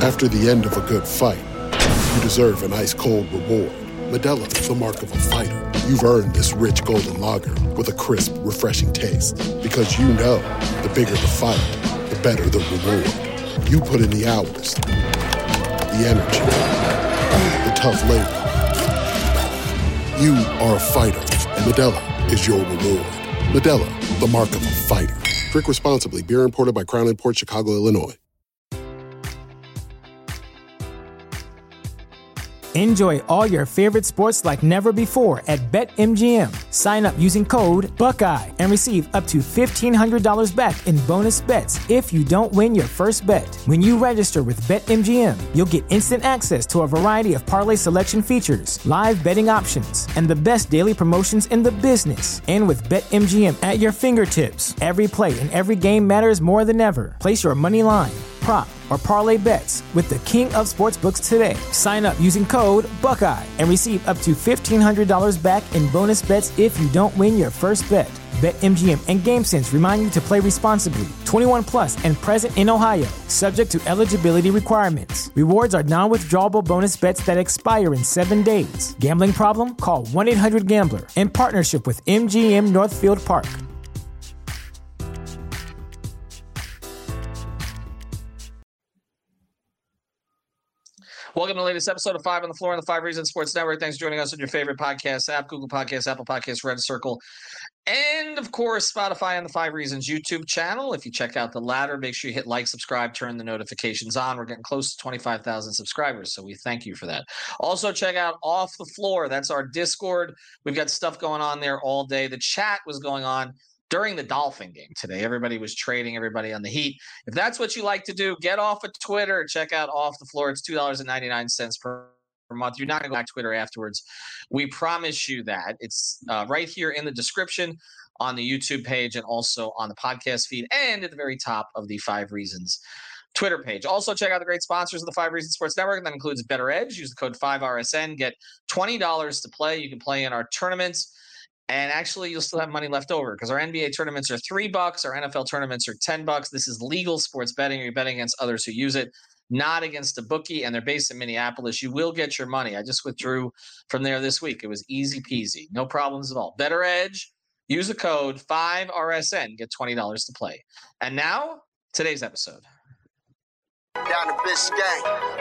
After the end of a good fight, you deserve an ice-cold reward. Modelo is the mark of a fighter. You've earned this rich golden lager with a crisp, refreshing taste. Because you know, the bigger the fight, the better the reward. You put in the hours, the energy, the tough labor. You are a fighter, and Modelo is your reward. Modelo, the mark of a fighter. Drink responsibly. Beer imported by Crown Imports, Chicago, Illinois. Enjoy all your favorite sports like never before at BetMGM. Sign up using code Buckeye and receive up to $1,500 back in bonus bets if you don't win your first bet. When you register with BetMGM, you'll get instant access to a variety of parlay selection features, live betting options, and the best daily promotions in the business. And with BetMGM at your fingertips, every play and every game matters more than ever. Place your money line, prop, or parlay bets with the king of sportsbooks today. Sign up using code Buckeye and receive up to $1,500 back in bonus bets if you don't win your first bet. BetMGM and GameSense remind you to play responsibly. 21 plus and present in Ohio, subject to eligibility requirements. Rewards are non-withdrawable bonus bets that expire in 7 days. Gambling problem? Call 1-800-GAMBLER. In partnership with MGM Northfield Park. Welcome to the latest episode of 5 on the Floor on the 5 Reasons Sports Network. Thanks for joining us on your favorite podcast app, Google Podcasts, Apple Podcasts, Red Circle, and, of course, Spotify on the 5 Reasons YouTube channel. If you check out the latter, make sure you hit like, subscribe, turn the notifications on. We're getting close to 25,000 subscribers, so we thank you for that. Also, check out Off the Floor. That's our Discord. We've got stuff going on there all day. The chat was going on during the Dolphin game today. Everybody was trading everybody on the Heat. If that's what you like to do, get off of Twitter. Check out Off the Floor. It's $2.99 per month. You're not going to go back to Twitter afterwards. We promise you that. It's right here in the description on the YouTube page and also on the podcast feed and at the very top of the 5 Reasons Twitter page. Also, check out the great sponsors of the 5 Reasons Sports Network. That includes Better Edge. Use the code 5RSN. Get $20 to play. You can play in our tournaments. And actually, you'll still have money left over because our NBA tournaments are $3, our NFL tournaments are $10. This is legal sports betting. You're betting against others who use it, not against a bookie, and they're based in Minneapolis. You will get your money. I just withdrew from there this week. It was easy peasy. No problems at all. Better Edge. Use the code 5RSN. Get $20 to play. And now, today's episode. Down to Biscayne.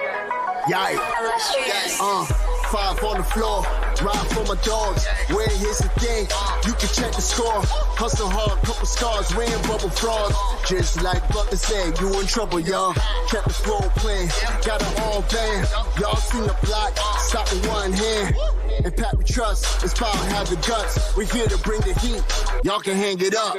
Yikes. 5 on the floor, ride for my dogs. Where here's the thing, you can check the score. Hustle hard, couple scars, wearing bubble frogs. Just like Butler said, you in trouble, y'all. Kept the floor playing, got it all banned. Y'all seen the block, stop with one hand. And Pat we trust, it's power, have the guts. We're here to bring the heat, y'all can hang it up.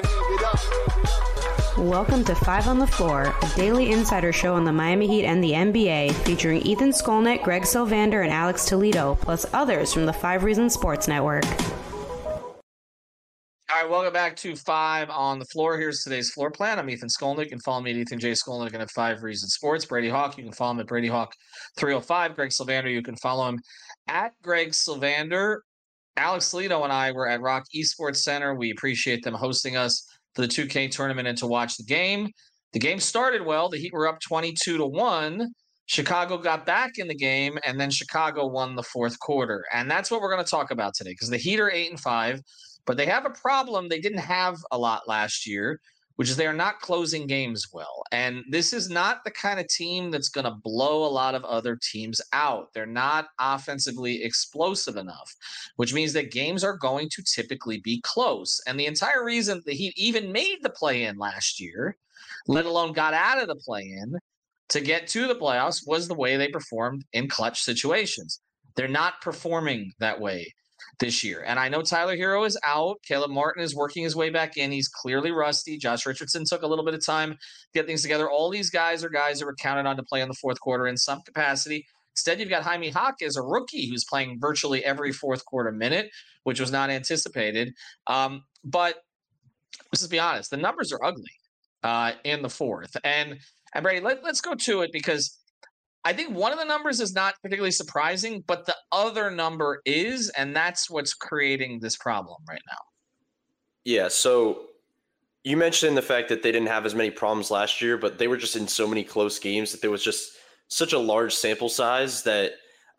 Welcome to 5 on the Floor, a daily insider show on the Miami Heat and the NBA, featuring Ethan Skolnick, Greg Sylvander, and Alex Toledo, plus others from the 5 Reasons Sports Network. All right, welcome back to 5 on the Floor. Here's today's floor plan. I'm Ethan Skolnick. You can follow me at Ethan J. Skolnick and at 5 Reasons Sports. Brady Hawk, you can follow him at Brady Hawk 305. Greg Sylvander, you can follow him at Greg Sylvander. Alex Toledo and I were at Rock Esports Center. We appreciate them hosting us for the 2K tournament and to watch the game. The game started well. The Heat were up 22-1. Chicago got back in the game, and then Chicago won the fourth quarter. And that's what we're going to talk about today because the Heat are 8-5, but they have a problem they didn't have a lot last year, which is they are not closing games well. And this is not the kind of team that's going to blow a lot of other teams out. They're not offensively explosive enough, which means that games are going to typically be close. And the entire reason the Heat even made the play-in last year, let alone got out of the play-in to get to the playoffs, was the way they performed in clutch situations. They're not performing that way this year. And I know Tyler Hero is out. Caleb Martin is working his way back in. He's clearly rusty. Josh Richardson took a little bit of time to get things together. All these guys are guys that were counted on to play in the fourth quarter in some capacity. Instead, you've got Jaime Jaquez, a rookie who's playing virtually every fourth quarter minute, which was not anticipated. But let's just be honest, the numbers are ugly in the fourth. And Brady, let's go to it because I think one of the numbers is not particularly surprising, but the other number is, and that's what's creating this problem right now. Yeah, so you mentioned the fact that they didn't have as many problems last year, but they were just in so many close games that there was just such a large sample size that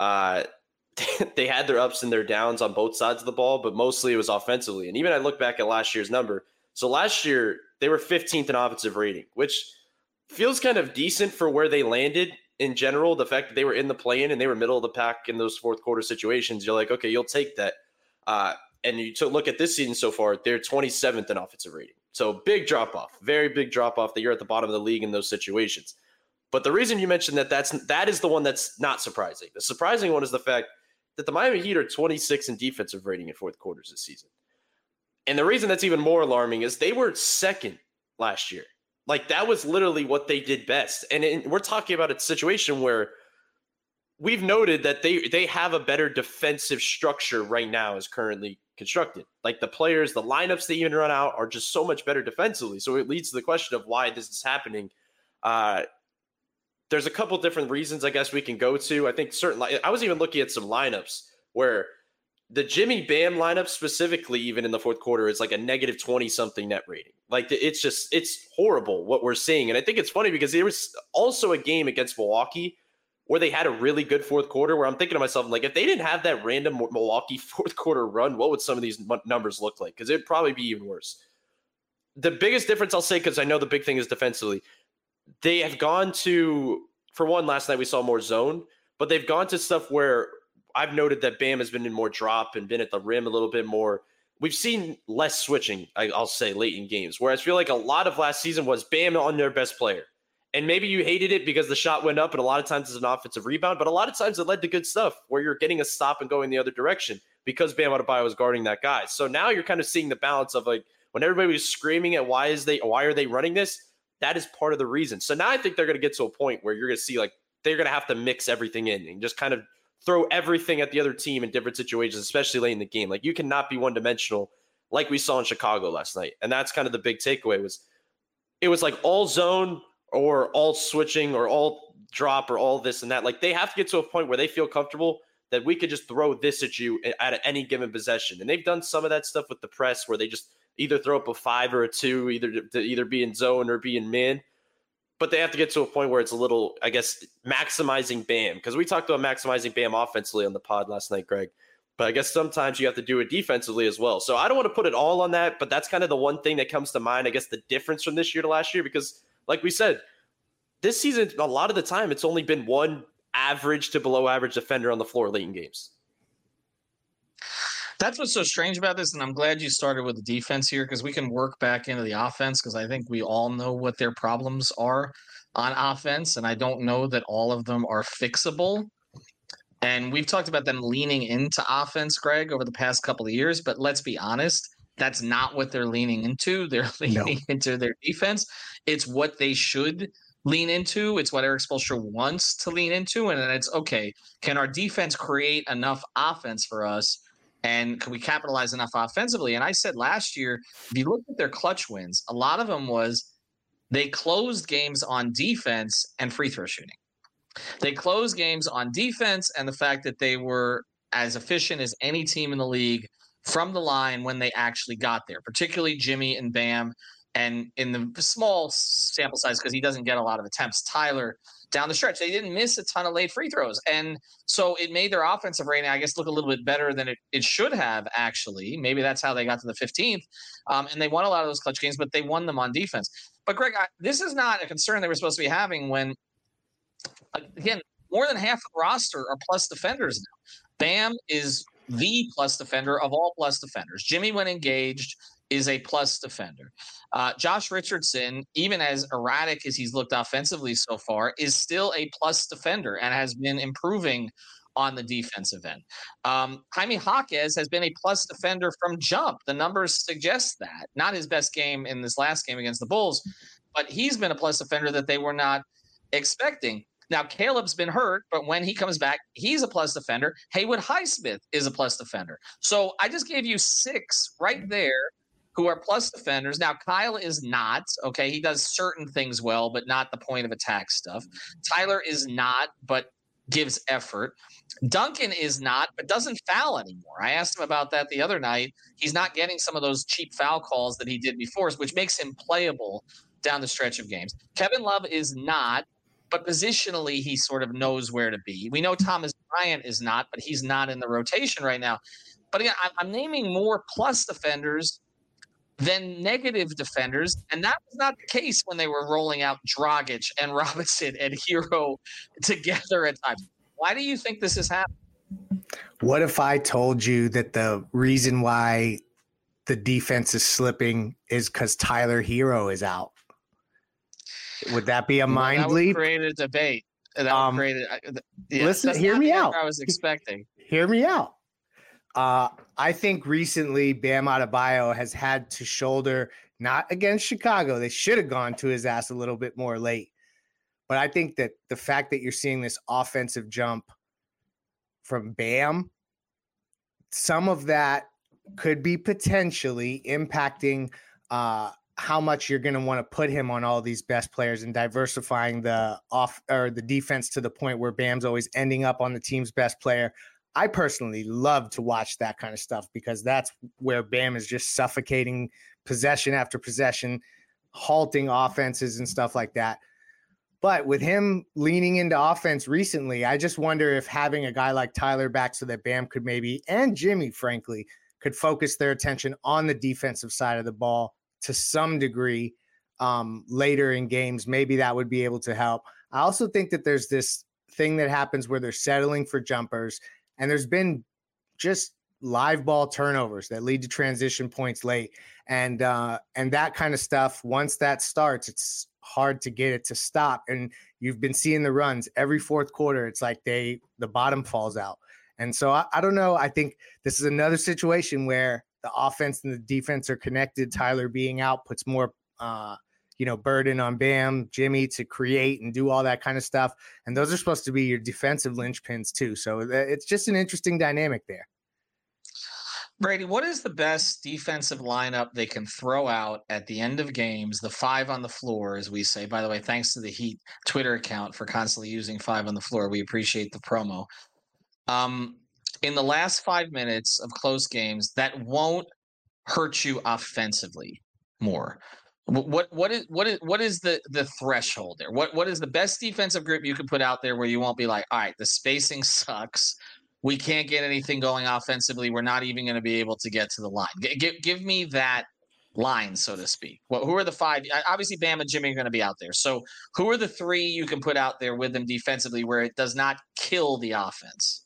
they had their ups and their downs on both sides of the ball, but mostly it was offensively. And even I look back at last year's number. So last year, they were 15th in offensive rating, which feels kind of decent for where they landed in general. The fact that they were in the play-in and they were middle of the pack in those fourth quarter situations, you're like, okay, you'll take that. And you look at this season so far, they're 27th in offensive rating. So big drop-off, very big drop-off that you're at the bottom of the league in those situations. But the reason you mentioned that is the one that's not surprising. The surprising one is the fact that the Miami Heat are 26 in defensive rating in fourth quarters this season. And the reason that's even more alarming is they were second last year. Like, that was literally what they did best. And we're talking about a situation where we've noted that they have a better defensive structure right now as currently constructed. Like, the players, the lineups they even run out are just so much better defensively. So it leads to the question of why this is happening. There's a couple different reasons I guess we can go to. I think I was even looking at some lineups where the Jimmy Bam lineup specifically, even in the fourth quarter, is like a negative 20-something net rating. Like, it's horrible what we're seeing. And I think it's funny because there was also a game against Milwaukee where they had a really good fourth quarter where I'm thinking to myself, like, if they didn't have that random Milwaukee fourth quarter run, what would some of these numbers look like? Because it'd probably be even worse. The biggest difference I'll say, because I know the big thing is defensively, they have gone to, for one, last night we saw more zone, but they've gone to stuff where I've noted that Bam has been in more drop and been at the rim a little bit more. We've seen less switching, I'll say, late in games, whereas I feel like a lot of last season was Bam on their best player. And maybe you hated it because the shot went up, and a lot of times it's an offensive rebound, but a lot of times it led to good stuff where you're getting a stop and going the other direction because Bam Adebayo was guarding that guy. So now you're kind of seeing the balance of, like, when everybody was screaming at why are they running this, that is part of the reason. So now I think they're going to get to a point where you're going to see, like, they're going to have to mix everything in and just kind of throw everything at the other team in different situations, especially late in the game. Like, you cannot be one-dimensional like we saw in Chicago last night. And that's kind of the big takeaway it was like all zone or all switching or all drop or all this and that. Like, they have to get to a point where they feel comfortable that we could just throw this at you at any given possession. And they've done some of that stuff with the press where they just either throw up a 5 or a 2, either be in zone or be in man. But they have to get to a point where it's a little, I guess, maximizing Bam. Because we talked about maximizing Bam offensively on the pod last night, Greg. But I guess sometimes you have to do it defensively as well. So I don't want to put it all on that, but that's kind of the one thing that comes to mind, I guess, the difference from this year to last year. Because, like we said, this season, a lot of the time, it's only been one average to below average defender on the floor late in games. That's what's so strange about this, and I'm glad you started with the defense here because we can work back into the offense because I think we all know what their problems are on offense, and I don't know that all of them are fixable. And we've talked about them leaning into offense, Greg, over the past couple of years, but let's be honest, that's not what they're leaning into. They're leaning into their defense. It's what they should lean into. It's what Erik Spoelstra wants to lean into, and then it's, okay, can our defense create enough offense for us? And can we capitalize enough offensively? And I said last year, if you look at their clutch wins, a lot of them was they closed games on defense and free throw shooting. They closed games on defense and the fact that they were as efficient as any team in the league from the line when they actually got there, particularly Jimmy and Bam. And in the small sample size, because he doesn't get a lot of attempts, Tyler down the stretch, they didn't miss a ton of late free throws. And so it made their offensive rating, I guess, look a little bit better than it should have, actually. Maybe that's how they got to the 15th. And they won a lot of those clutch games, but they won them on defense. But, Greg, this is not a concern they were supposed to be having when, again, more than half of the roster are plus defenders now. Bam is the plus defender of all plus defenders. Jimmy, when engaged, is a plus defender. Josh Richardson, even as erratic as he's looked offensively so far, is still a plus defender and has been improving on the defensive end. Jaime Jaquez has been a plus defender from jump. The numbers suggest that. Not his best game in this last game against the Bulls, but he's been a plus defender that they were not expecting. Now, Caleb's been hurt, but when he comes back, he's a plus defender. Haywood Highsmith is a plus defender. So I just gave you 6 right there who are plus defenders. Now, Kyle is not, okay? He does certain things well, but not the point of attack stuff. Tyler is not, but gives effort. Duncan is not, but doesn't foul anymore. I asked him about that the other night. He's not getting some of those cheap foul calls that he did before, which makes him playable down the stretch of games. Kevin Love is not, but positionally he sort of knows where to be. We know Thomas Bryant is not, but he's not in the rotation right now. But again, I'm naming more plus defenders than negative defenders, and that was not the case when they were rolling out Dragic and Robinson and Hero together at times. Why do you think this is happening? What if I told you that the reason why the defense is slipping is because Tyler Hero is out? Would that be a mind leap? That would create a debate. That would create listen, hear me out. I was expecting. Hear me out. I think recently Bam Adebayo has had to shoulder, not against Chicago. They should have gone to his ass a little bit more late. But I think that the fact that you're seeing this offensive jump from Bam, some of that could be potentially impacting how much you're going to want to put him on all these best players and diversifying the defense to the point where Bam's always ending up on the team's best player. I personally love to watch that kind of stuff because that's where Bam is just suffocating possession after possession, halting offenses and stuff like that. But with him leaning into offense recently, I just wonder if having a guy like Tyler back so that Bam could maybe, and Jimmy, frankly, could focus their attention on the defensive side of the ball to some degree later in games. Maybe that would be able to help. I also think that there's this thing that happens where they're settling for jumpers, and there's been just live ball turnovers that lead to transition points late. And that kind of stuff, once that starts, it's hard to get it to stop. And you've been seeing the runs every fourth quarter. It's like the bottom falls out. And so I don't know. I think this is another situation where the offense and the defense are connected. Tyler being out puts more, burden on Bam, Jimmy to create and do all that kind of stuff. And those are supposed to be your defensive linchpins too. So it's just an interesting dynamic there. Brady, what is the best defensive lineup they can throw out at the end of games? The 5 on the floor, as we say. By the way, thanks to the Heat Twitter account for constantly using 5 on the floor. We appreciate the promo. In the last 5 minutes of close games, that won't hurt you offensively more. What is the threshold there? What is the best defensive group you can put out there where you won't be like, all right, the spacing sucks. We can't get anything going offensively. We're not even going to be able to get to the line. Give me that line, so to speak. Who are the 5? Obviously, Bam and Jimmy are going to be out there. So who are the 3 you can put out there with them defensively where it does not kill the offense?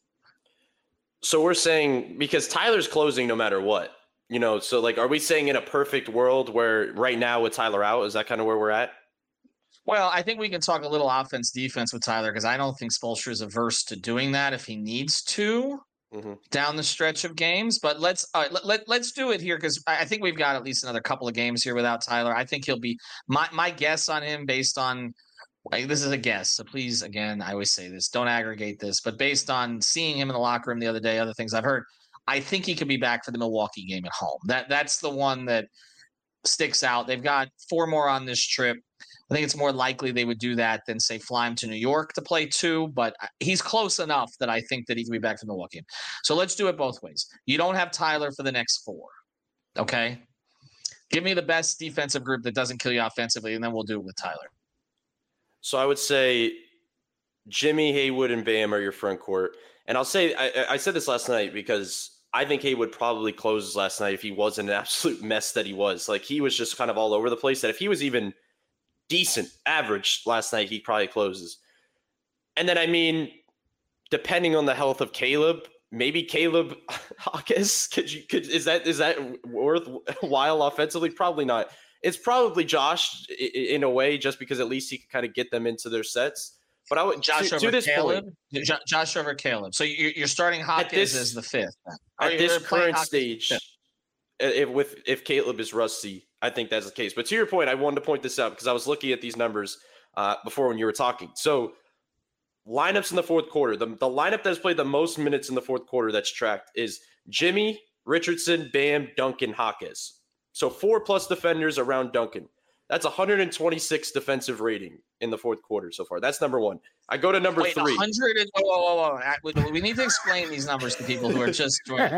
So we're saying because Tyler's closing no matter what, so like, are we saying in a perfect world where right now with Tyler out, is that kind of where we're at? Well, I think we can talk a little offense defense with Tyler because I don't think Spoelstra is averse to doing that if he needs to down the stretch of games. But let's do it here because I think we've got at least another couple of games here without Tyler. I think he'll be my guess on him based on this is a guess. So please, again, I always say this, don't aggregate this. But based on seeing him in the locker room the other day, other things I've heard, I think he could be back for the Milwaukee game at home. That's the one that sticks out. They've got 4 more on this trip. I think it's more likely they would do that than, say, fly him to New York to play 2, but he's close enough that I think that he can be back for Milwaukee. So let's do it both ways. You don't have Tyler for the next 4, okay? Give me the best defensive group that doesn't kill you offensively, and then we'll do it with Tyler. So I would say Jimmy, Haywood, and Bam are your front court. And I'll say I said this last night because I think Haywood probably closes last night if he wasn't an absolute mess that he was. Like, he was just kind of all over the place, that if he was even – decent average last night, he probably closes. And then, I mean, depending on the health of Caleb, maybe Caleb Hawkins, is that worthwhile offensively? Probably not. It's probably Josh in a way, just because at least he can kind of get them into their sets. But I would Josh over Caleb. Josh over Caleb. So you're starting Hawkins as the 5th. At this current stage, if Caleb is rusty, I think that's the case. But to your point, I wanted to point this out because I was looking at these numbers before when you were talking. So lineups in the fourth quarter, the lineup that's played the most minutes in the fourth quarter that's tracked is Jimmy, Richardson, Bam, Duncan, Hawkins. So 4+ defenders around Duncan. That's 126 defensive rating in the fourth quarter so far. That's number 1. I go to number 3. 100 whoa. We need to explain these numbers to people who are just joining.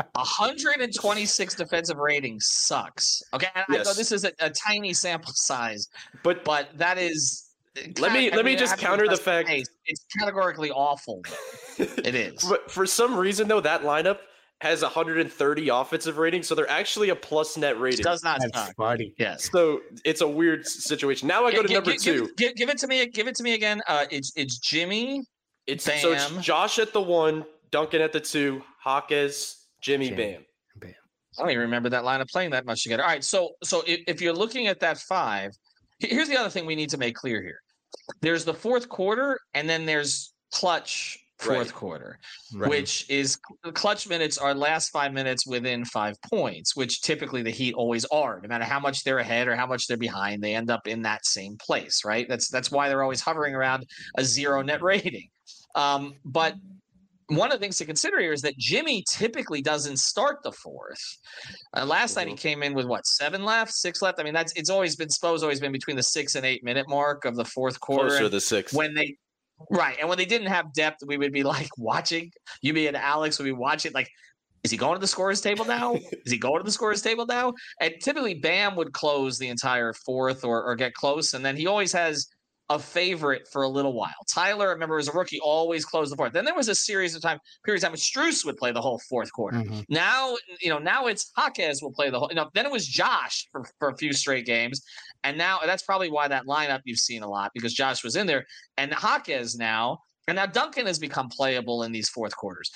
126 defensive rating sucks. Okay, and yes. I know this is a tiny sample size, but that is Let me just counter the fact it's categorically awful. It is. But for some reason, though, that lineup has 130 offensive rating, so they're actually a plus net rating. It does not That's suck. funny. Yes. So it's a weird situation. Now I go to number two. Give it to me. Give it to me again. It's Jimmy. It's Josh at the 1, Duncan at the 2, Jaquez, Jimmy, Bam. I don't even remember that lineup playing that much together. All right, so if you're looking at that 5, here's the other thing we need to make clear here. There's the fourth quarter, and then there's clutch fourth quarter, which is clutch minutes are last 5 minutes within 5 points, which typically the Heat always are. No matter how much they're ahead or how much they're behind, they end up in that same place, right? That's why they're always hovering around a 0 net rating. But one of the things to consider here is that Jimmy typically doesn't start the fourth. Last night he came in with 7 left, 6 left. I mean, it's always been between the 6 and 8 minute mark of the fourth quarter. Closer to the 6. And when they didn't have depth, we would be like watching. You, me, and Alex would be watching. Like, is he going to the scorer's table now? Is he going to the scorer's table now? And typically, Bam would close the entire fourth or get close, and then he always has a favorite for a little while. Tyler, I remember, as a rookie, always closed the fourth. Then there was a periods of time when Strus would play the whole fourth quarter. Mm-hmm. Now it's Jaquez will play the whole. Then it was Josh for a few straight games, and now that's probably why that lineup you've seen a lot, because Josh was in there, and Jaquez now, and now Duncan has become playable in these fourth quarters.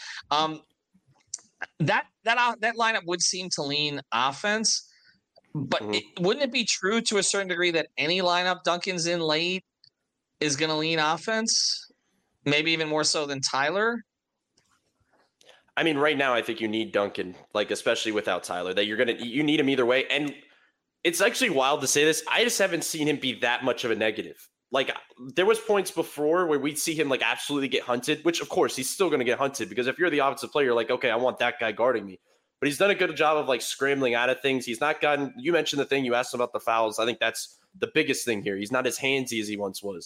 That lineup would seem to lean offense, but wouldn't it be true to a certain degree that any lineup Duncan's in late is going to lean offense, maybe even more so than Tyler? I mean, right now, I think you need Duncan, especially without Tyler, that you need him either way. And it's actually wild to say this. I just haven't seen him be that much of a negative. There was points before where we'd see him absolutely get hunted, which of course he's still going to get hunted, because if you're the offensive player, you're like, okay, I want that guy guarding me. But he's done a good job of scrambling out of things. He's not gotten, you mentioned the thing, you asked him about the fouls. I think that's the biggest thing here. He's not as handsy as he once was.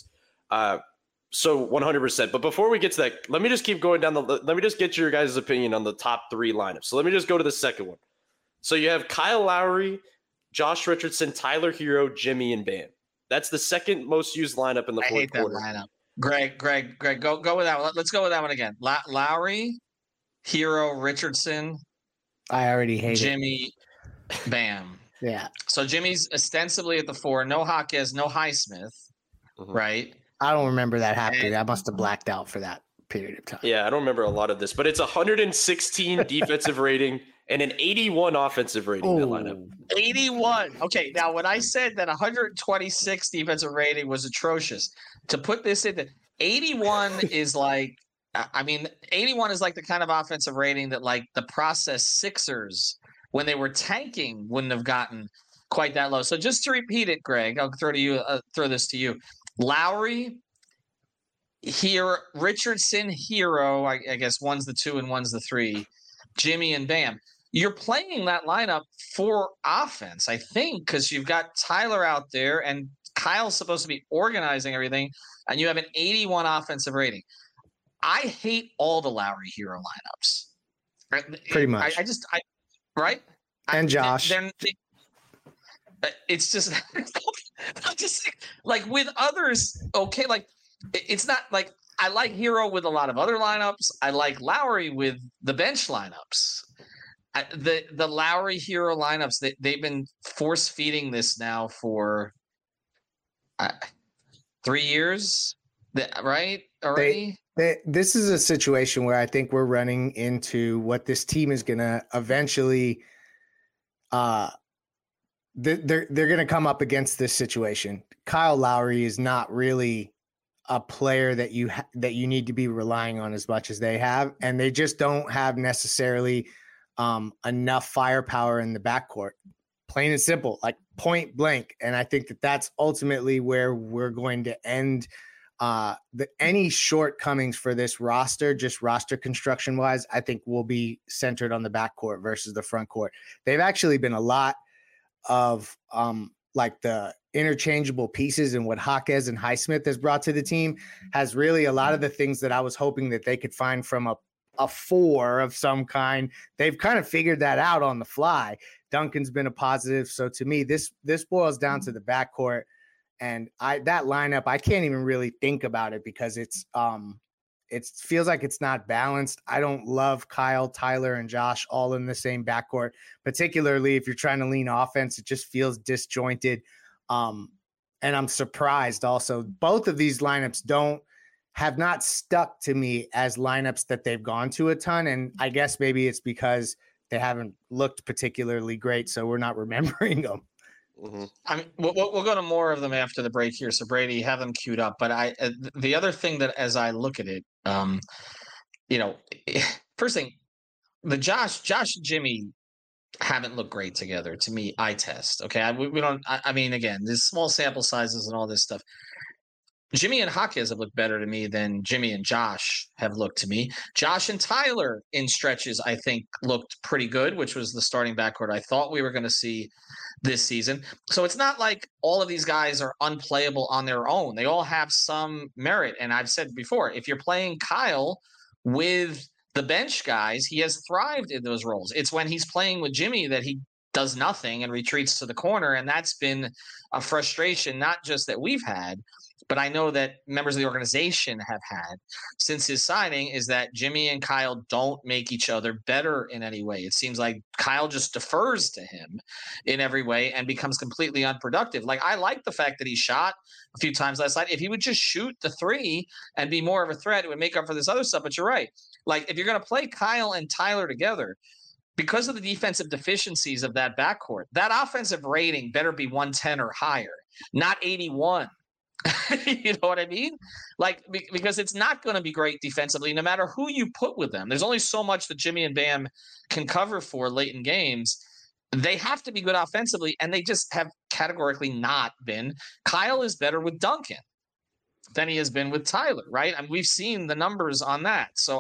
So 100%. But before we get to that, let me just keep going down let me just get your guys' opinion on the top 3 lineups. So let me just go to the second one. So you have Kyle Lowry, Josh Richardson, Tyler Hero, Jimmy, and Bam. That's the second most used lineup in the fourth quarter. I hate that lineup. Greg, go with that one. Let's go with that one again. Lowry, Hero, Richardson. I already hate Jimmy, Bam. Yeah. So Jimmy's ostensibly at the 4. No Jaquez, no Highsmith, right? I don't remember that happening. I must have blacked out for that period of time. Yeah, I don't remember a lot of this, but it's 116 defensive rating and an 81 offensive rating, that lineup. 81. Okay, now when I said that 126 defensive rating was atrocious, to put this in, 81 is 81 is the kind of offensive rating that the process Sixers, when they were tanking, wouldn't have gotten quite that low. So just to repeat it, Greg, I'll throw this to you. Lowry, here, Richardson, Hero, I guess one's the 2 and one's the 3, Jimmy and Bam. You're playing that lineup for offense, I think, because you've got Tyler out there and Kyle's supposed to be organizing everything, and you have an 81 offensive rating. I hate all the Lowry Hero lineups. Pretty much. Right? And Josh. It's just with others, okay, it's not I like Hero with a lot of other lineups. I like Lowry with the bench lineups. The Lowry Hero lineups, they've been force feeding this now for 3 years, right? Already. This is a situation where I think we're running into what this team is going to eventually they're going to come up against this situation. Kyle Lowry is not really a player that you need to be relying on as much as they have, and they just don't have necessarily enough firepower in the backcourt. Plain and simple, point blank. And I think that's ultimately where we're going to end any shortcomings for this roster, just roster construction wise, I think will be centered on the backcourt versus the front court. They've actually been a lot of the interchangeable pieces, and what Jaquez and Highsmith has brought to the team has really a lot of the things that I was hoping that they could find from a 4 of some kind. They've kind of figured that out on the fly. Duncan's been a positive. So to me, this boils down to the backcourt And that lineup, I can't even really think about it because it feels like it's not balanced. I don't love Kyle, Tyler, and Josh all in the same backcourt, particularly if you're trying to lean offense. It just feels disjointed. And I'm surprised also. Both of these lineups have not stuck to me as lineups that they've gone to a ton. And I guess maybe it's because they haven't looked particularly great, so we're not remembering them. Mm-hmm. I mean, we'll go to more of them after the break here. So Brady, have them queued up. But the other thing that, as I look at it, first thing, the Josh and Jimmy haven't looked great together. To me, eye test. Okay, we don't. I mean, again, there's small sample sizes and all this stuff. Jimmy and Jaquez have looked better to me than Jimmy and Josh have looked to me. Josh and Tyler in stretches, I think, looked pretty good, which was the starting backcourt I thought we were going to see this season. So it's not like all of these guys are unplayable on their own. They all have some merit. And I've said before, if you're playing Kyle with the bench guys, he has thrived in those roles. It's when he's playing with Jimmy that he does nothing and retreats to the corner. And that's been a frustration, not just that we've had, but I know that members of the organization have had since his signing, is that Jimmy and Kyle don't make each other better in any way. It seems like Kyle just defers to him in every way and becomes completely unproductive. Like, I like the fact that he shot a few times last night. If he would just shoot the three and be more of a threat, it would make up for this other stuff. But you're right. Like, if you're going to play Kyle and Tyler together, because of the defensive deficiencies of that backcourt, that offensive rating better be 110 or higher, not 81. You know what I mean? Like, because it's not going to be great defensively, no matter who you put with them. There's only so much that Jimmy and Bam can cover for late in games. They have to be good offensively, and they just have categorically not been. Kyle is better with Duncan than he has been with Tyler, right? And we've seen the numbers on that. So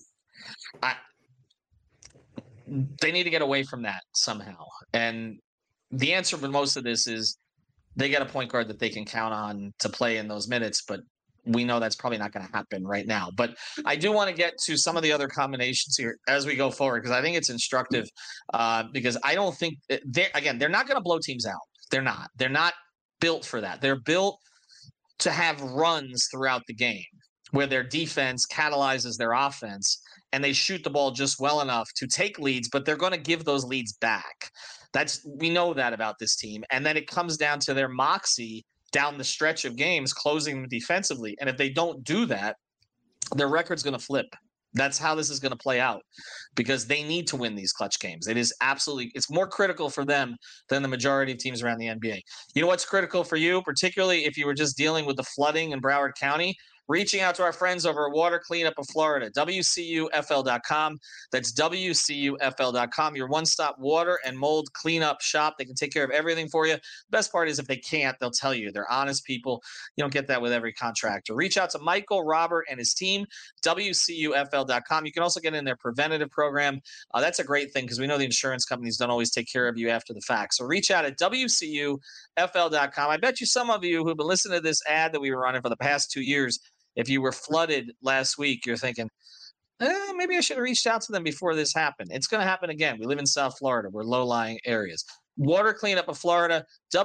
they need to get away from that somehow. And the answer for most of this is they get a point guard that they can count on to play in those minutes, but we know that's probably not going to happen right now. But I do want to get to some of the other combinations here as we go forward, because I think it's instructive, because I don't think they're not going to blow teams out. They're not built for that. They're built to have runs throughout the game where their defense catalyzes their offense and they shoot the ball just well enough to take leads, but they're going to give those leads back. We know that about this team. And then it comes down to their moxie down the stretch of games, closing them defensively. And if they don't do that, their record's going to flip. That's how this is going to play out, because they need to win these clutch games. It's more critical for them than the majority of teams around the NBA. You know what's critical for you, particularly if you were just dealing with the flooding in Broward County? Reaching out to our friends over at Water Cleanup of Florida, WCUFL.com. That's WCUFL.com, your one-stop water and mold cleanup shop. They can take care of everything for you. The best part is if they can't, they'll tell you. They're honest people. You don't get that with every contractor. Reach out to Michael, Robert, and his team, WCUFL.com. You can also get in their preventative program. That's a great thing because we know the insurance companies don't always take care of you after the fact. So reach out at WCUFL.com. I bet you some of you who've been listening to this ad that we were running for the past 2 years, if you were flooded last week, you're thinking, maybe I should have reached out to them before this happened. It's going to happen again. We live in South Florida. We're low-lying areas. Water Cleanup of Florida,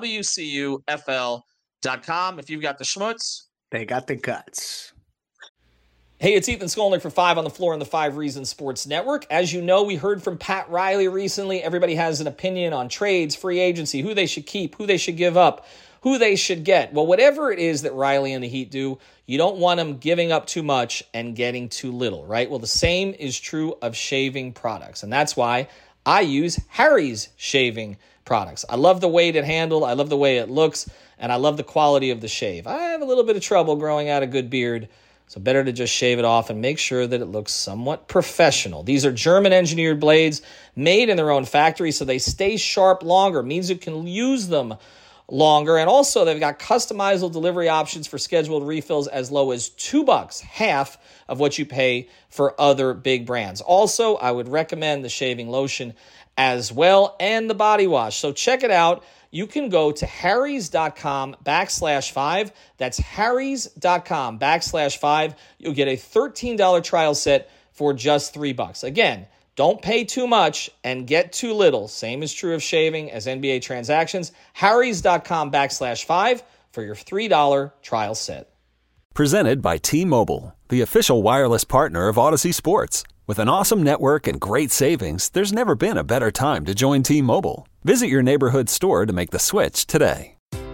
WCUFL.com. If you've got the schmutz, they got the guts. Hey, it's Ethan Skolnick for 5 on the Floor on the 5 Reasons Sports Network. As you know, we heard from Pat Riley recently. Everybody has an opinion on trades, free agency, who they should keep, who they should give up, who they should get. Well, whatever it is that Riley and the Heat do, you don't want them giving up too much and getting too little, right? Well, the same is true of shaving products, and that's why I use Harry's shaving products. I love the weight it handles, I love the way it looks, and I love the quality of the shave. I have a little bit of trouble growing out a good beard, so better to just shave it off and make sure that it looks somewhat professional. These are German-engineered blades made in their own factory, so they stay sharp longer. It means you can use them longer. And also, they've got customizable delivery options for scheduled refills as low as $2, half of what you pay for other big brands. Also, I would recommend the shaving lotion as well and the body wash. So check it out. You can go to harrys.com/5. That's harrys.com/5. You'll get a $13 trial set for just $3. Again, don't pay too much and get too little. Same is true of shaving as NBA transactions. harrys.com/5 for your $3 trial set. Presented by T-Mobile, the official wireless partner of Odyssey Sports. With an awesome network and great savings, there's never been a better time to join T-Mobile. Visit your neighborhood store to make the switch today.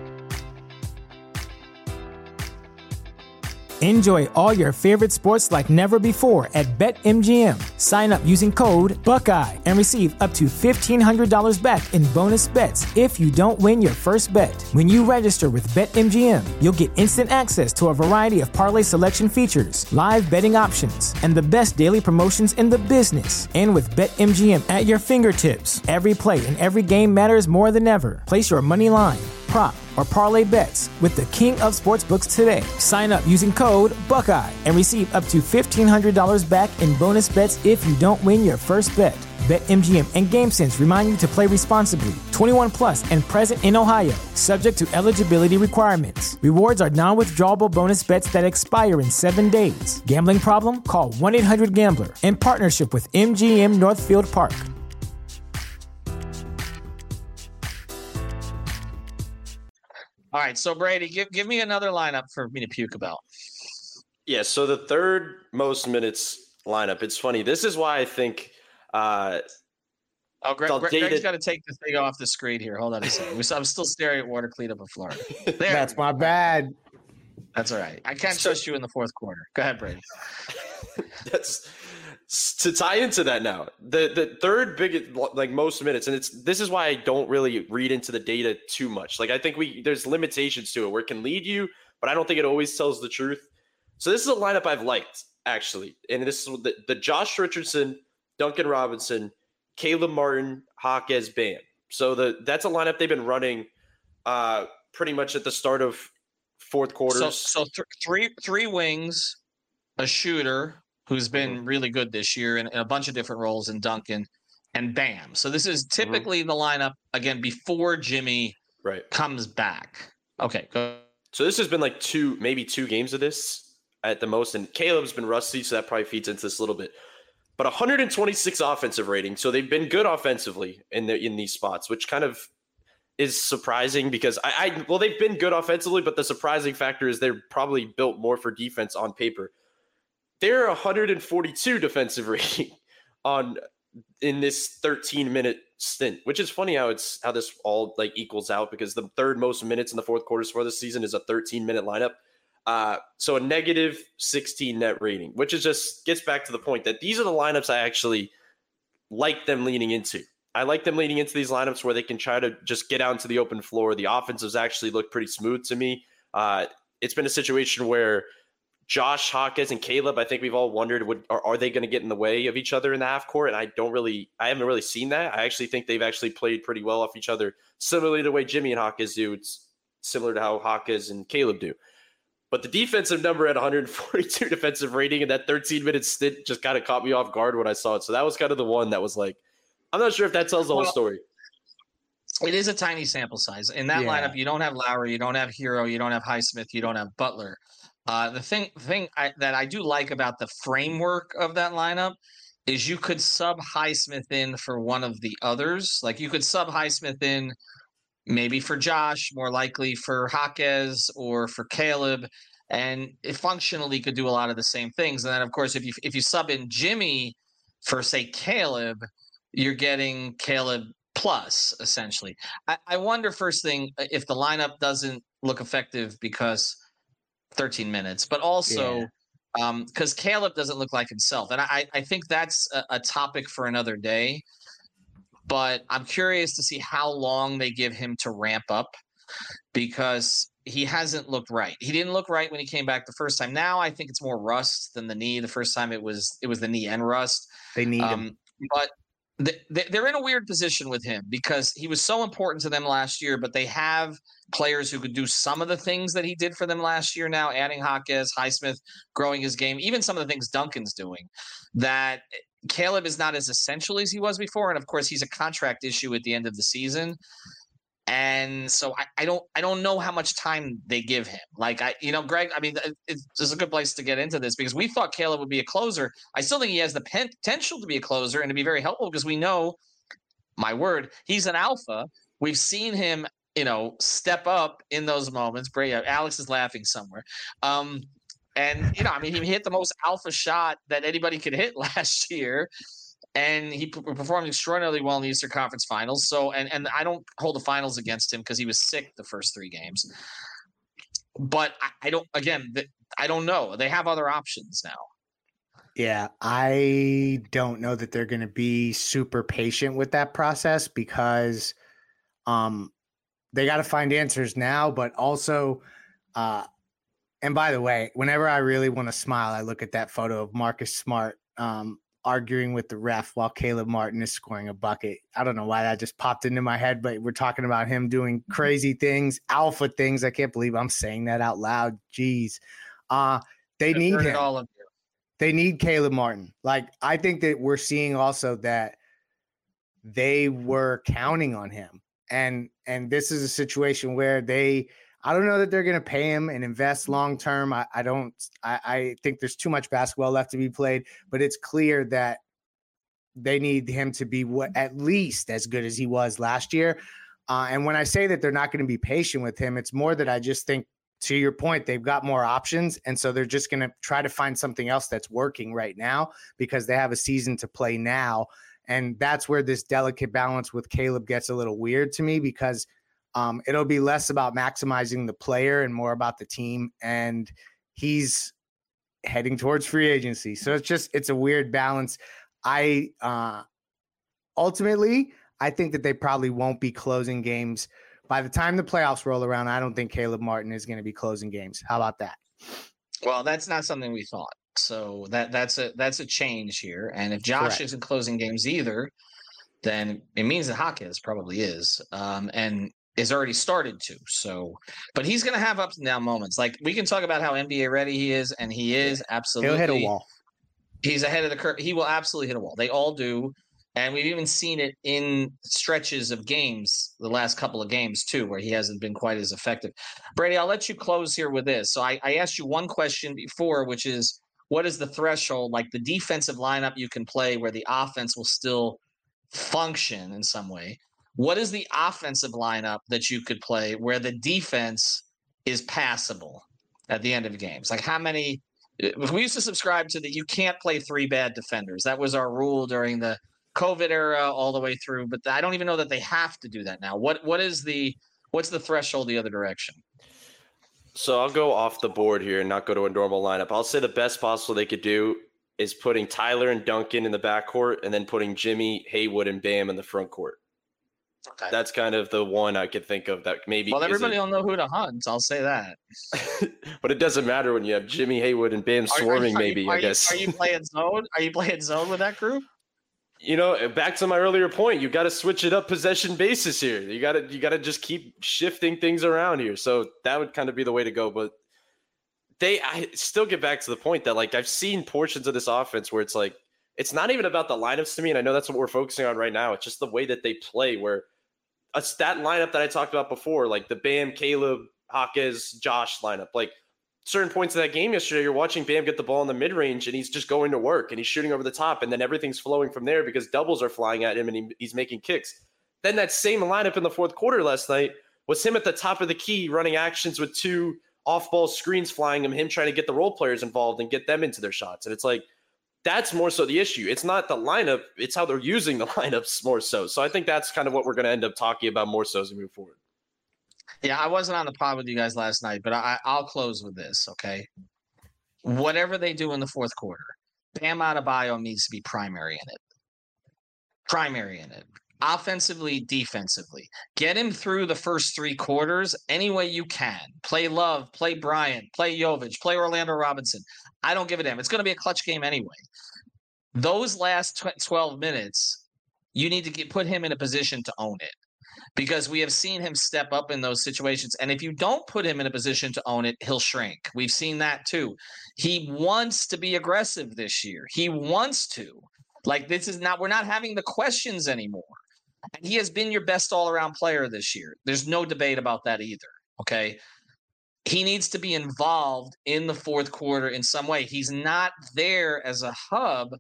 Enjoy all your favorite sports like never before at BetMGM. Sign up using code Buckeye and receive up to $1,500 back in bonus bets if you don't win your first bet. When you register with BetMGM, you'll get instant access to a variety of parlay selection features, live betting options, and the best daily promotions in the business. And with BetMGM at your fingertips, every play and every game matters more than ever. Place your money line, prop, or parlay bets with the king of sportsbooks today. Sign up using code Buckeye and receive up to $1,500 back in bonus bets if you don't win your first bet. BetMGM and GameSense remind you to play responsibly. 21 plus and present in Ohio, subject to eligibility requirements. Rewards are non-withdrawable bonus bets that expire in 7 days. Gambling problem? Call 1-800-GAMBLER. In partnership with MGM Northfield Park. All right, so Brady, give me another lineup for me to puke about. Yeah, so the third most minutes lineup. It's funny. This is why I think. Greg's got to take the thing off the screen here. Hold on a second. I'm still staring at water clean up in Florida. That's my bad. That's all right. I can't trust you in the fourth quarter. Go ahead, Brady. That's to tie into that now. The third biggest, like most minutes, and this is why I don't really read into the data too much. Like I think there's limitations to it where it can lead you, but I don't think it always tells the truth. So this is a lineup I've liked actually, and this is the Josh Richardson, Duncan Robinson, Caleb Martin, Jaquez, Bam. So that's a lineup they've been running pretty much at the start of fourth quarters. So three wings, a shooter who's been really good this year in a bunch of different roles in Duncan, and Bam. So this is typically the lineup, again, before Jimmy comes back. Okay, go. So this has been like maybe two games of this at the most, and Caleb's been rusty, so that probably feeds into this a little bit. But 126 offensive rating, so they've been good offensively in these spots, which kind of is surprising because they've been good offensively, but the surprising factor is they're probably built more for defense on paper. They're 142 defensive rating in this 13-minute stint, which is funny how this all like equals out because the third most minutes in the fourth quarters for this season is a 13-minute lineup. So a negative 16 net rating, which is just gets back to the point that these are the lineups I actually like them leaning into. I like them leading into these lineups where they can try to just get out into the open floor. The offensives actually look pretty smooth to me. It's been a situation where Josh, Jaquez, and Caleb, I think we've all wondered, are they going to get in the way of each other in the half court? And I haven't really seen that. I actually think they've actually played pretty well off each other, similarly to the way Jimmy and Jaquez do. It's similar to how Jaquez and Caleb do. But the defensive number at 142 defensive rating and that 13-minute stint just kind of caught me off guard when I saw it. So that was kind of the one that was like, I'm not sure if that tells the whole story. It is a tiny sample size. In that lineup, you don't have Lowry, you don't have Hero, you don't have Highsmith, you don't have Butler. The thing that I do like about the framework of that lineup is you could sub Highsmith in for one of the others. Like you could sub Highsmith in maybe for Josh, more likely for Jaquez or for Caleb, and it functionally could do a lot of the same things. And then, of course, if you sub in Jimmy for, say, Caleb, you're getting Caleb plus, essentially. I wonder, first thing, if the lineup doesn't look effective because 13 minutes, but also because Caleb doesn't look like himself. And I think that's a topic for another day. But I'm curious to see how long they give him to ramp up because he hasn't looked right. He didn't look right when he came back the first time. Now I think it's more rust than the knee. The first time it was the knee and rust. They need him. But they're in a weird position with him because he was so important to them last year, but they have players who could do some of the things that he did for them last year now, adding Jaquez, Highsmith, growing his game, even some of the things Duncan's doing, that Caleb is not as essential as he was before. And of course, he's a contract issue at the end of the season. And so I don't know how much time they give him. Like, Greg, I mean, this is a good place to get into this because we thought Caleb would be a closer. I still think he has the potential to be a closer and to be very helpful because we know, my word, he's an alpha. We've seen him step up in those moments. Alex is laughing somewhere. And, he hit the most alpha shot that anybody could hit last year. And he performed extraordinarily well in the Eastern Conference Finals. So, and I don't hold the finals against him because he was sick the first 3 games. But I don't know. They have other options now. Yeah, I don't know that they're going to be super patient with that process because they got to find answers now, but also and by the way, whenever I really want to smile, I look at that photo of Marcus Smart arguing with the ref while Caleb Martin is scoring a bucket. I don't know why that just popped into my head, but we're talking about him doing crazy things, alpha things. I can't believe I'm saying that out loud. Jeez. They need him. All of you. They need Caleb Martin. Like, I think that we're seeing also that they were counting on him. And this is a situation where I don't know that they're going to pay him and invest long-term. I think there's too much basketball left to be played, but it's clear that they need him to be at least as good as he was last year. And when I say that they're not going to be patient with him, it's more that I just think, to your point, they've got more options. And so they're just going to try to find something else that's working right now because they have a season to play now. And that's where this delicate balance with Caleb gets a little weird to me because it'll be less about maximizing the player and more about the team. And he's heading towards free agency. So it's a weird balance. Ultimately, I think that they probably won't be closing games. By the time the playoffs roll around, I don't think Caleb Martin is going to be closing games. How about that? Well, that's not something we thought. So that's a change here. And if Josh Correct. isn't closing games either, then it means that Jaquez probably is. And is already started to. So, but he's going to have ups and down moments. Like, we can talk about how NBA ready he is, and he is absolutely. He'll hit a wall. He's ahead of the curve. He will absolutely hit a wall. They all do. And we've even seen it in stretches of games, the last couple of games too, where he hasn't been quite as effective. Brady, I'll let you close here with this. So I asked you one question before, which is, what is the threshold, like the defensive lineup you can play where the offense will still function in some way? What is the offensive lineup that you could play where the defense is passable at the end of games? Like, how many – we used to subscribe to that you can't play 3 bad defenders. That was our rule during the COVID era all the way through. But I don't even know that they have to do that now. What's the threshold the other direction? So I'll go off the board here and not go to a normal lineup. I'll say the best possible they could do is putting Tyler and Duncan in the backcourt and then putting Jimmy, Haywood, and Bam in the front court. Okay. That's kind of the one I could think of that maybe. Well, everybody will know who to hunt. I'll say that. But it doesn't matter when you have Jimmy, Haywood, and Bam swarming. I guess. Are you playing zone? Are you playing zone with that group? Back to my earlier point, you got to switch it up possession basis here. You got to just keep shifting things around here. So that would kind of be the way to go. But I still get back to the point that, like, I've seen portions of this offense where it's like, it's not even about the lineups to me. And I know that's what we're focusing on right now. It's just the way that they play, where that lineup that I talked about before, like the Bam, Caleb, Jaquez, Josh lineup, like certain points of that game yesterday, you're watching Bam get the ball in the mid-range and he's just going to work and he's shooting over the top, and then everything's flowing from there because doubles are flying at him and he's making kicks. Then that same lineup in the fourth quarter last night was him at the top of the key running actions with 2 off-ball screens flying him trying to get the role players involved and get them into their shots. And it's like, that's more so the issue. It's not the lineup, it's how they're using the lineups more so. So I think that's kind of what we're going to end up talking about more so as we move forward. Yeah, I wasn't on the pod with you guys last night, but I'll close with this, okay? Whatever they do in the fourth quarter, Bam Adebayo needs to be primary in it. Primary in it. Offensively, defensively. Get him through the first 3 quarters any way you can. Play Love, play Bryant, play Jovic, play Orlando Robinson. I don't give a damn. It's going to be a clutch game anyway. Those last 12 minutes, you need to put him in a position to own it, because we have seen him step up in those situations. And if you don't put him in a position to own it, he'll shrink. We've seen that too. He wants to be aggressive this year. He wants to. Like, we're not having the questions anymore. And he has been your best all-around player this year. There's no debate about that either, okay? He needs to be involved in the fourth quarter in some way. He's not there as a hub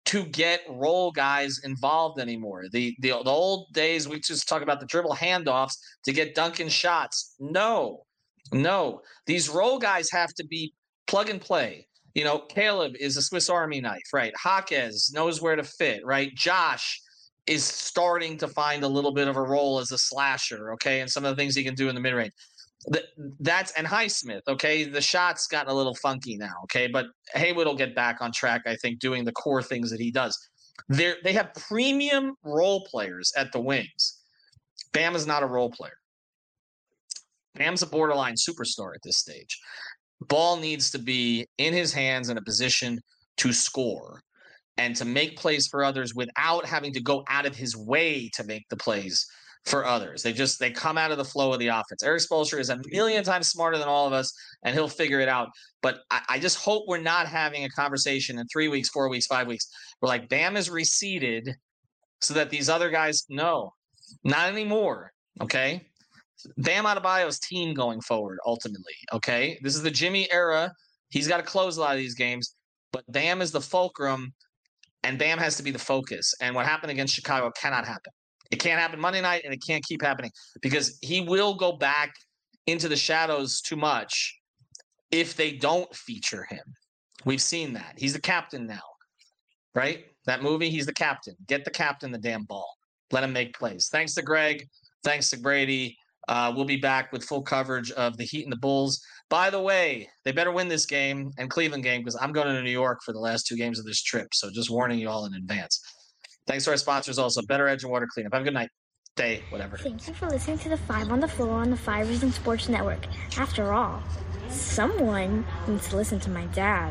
to get role guys involved anymore. The old days, we just talk about the dribble handoffs to get Duncan shots. No. These role guys have to be plug and play. Caleb is a Swiss Army knife, right? Jaquez knows where to fit, right? Josh is starting to find a little bit of a role as a slasher, okay? And some of the things he can do in the mid-range. And Highsmith, okay? The shot's gotten a little funky now, okay? But Haywood will get back on track, I think, doing the core things that he does. They have premium role players at the wings. Bam is not a role player. Bam's a borderline superstar at this stage. Ball needs to be in his hands in a position to score and to make plays for others without having to go out of his way to make the plays for others. They come out of the flow of the offense. Erik Spoelstra is a million times smarter than all of us, and he'll figure it out. But I just hope we're not having a conversation in 3 weeks, 4 weeks, 5 weeks, where like Bam is receded so that these other guys, no, not anymore, okay? Bam Adebayo's team going forward, ultimately, okay? This is the Jimmy era. He's got to close a lot of these games, but Bam is the fulcrum, and Bam has to be the focus. And what happened against Chicago cannot happen. It can't happen Monday night, and it can't keep happening because he will go back into the shadows too much if they don't feature him. We've seen that. He's the captain now, right? That movie, he's the captain. Get the captain the damn ball. Let him make plays. Thanks to Greg. Thanks to Brady. We'll be back with full coverage of the Heat and the Bulls. By the way, they better win this game and Cleveland game because I'm going to New York for the last 2 games of this trip. So just warning you all in advance. Thanks to our sponsors also, Better Edge and Water Cleanup. Have a good night, day, whatever. Thank you for listening to the 5 on the Floor on the 5 Reasons Sports Network. After all, someone needs to listen to my dad.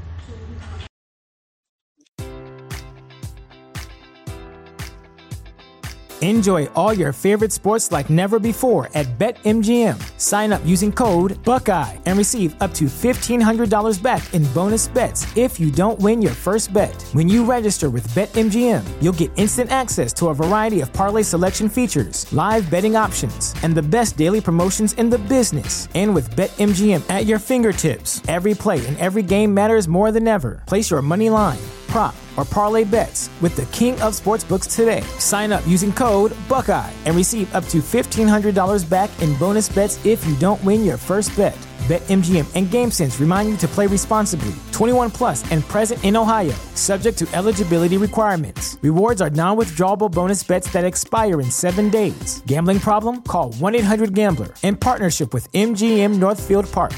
Enjoy all your favorite sports like never before at BetMGM. Sign up using code Buckeye and receive up to $1,500 back in bonus bets if you don't win your first bet. When you register with BetMGM, you'll get instant access to a variety of parlay selection features, live betting options, and the best daily promotions in the business. And with BetMGM at your fingertips, every play and every game matters more than ever. Place your money line, prop, or parlay bets with the king of sportsbooks today. Sign up using code Buckeye and receive up to $1,500 back in bonus bets if you don't win your first bet. BetMGM and GameSense remind you to play responsibly. 21 plus and present in Ohio, subject to eligibility requirements. Rewards are non-withdrawable bonus bets that expire in 7 days. Gambling problem? Call 1-800-GAMBLER. In partnership with MGM Northfield Park.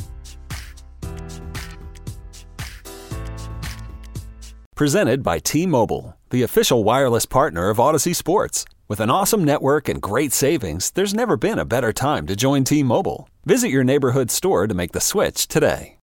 Presented by T-Mobile, the official wireless partner of Odyssey Sports. With an awesome network and great savings, there's never been a better time to join T-Mobile. Visit your neighborhood store to make the switch today.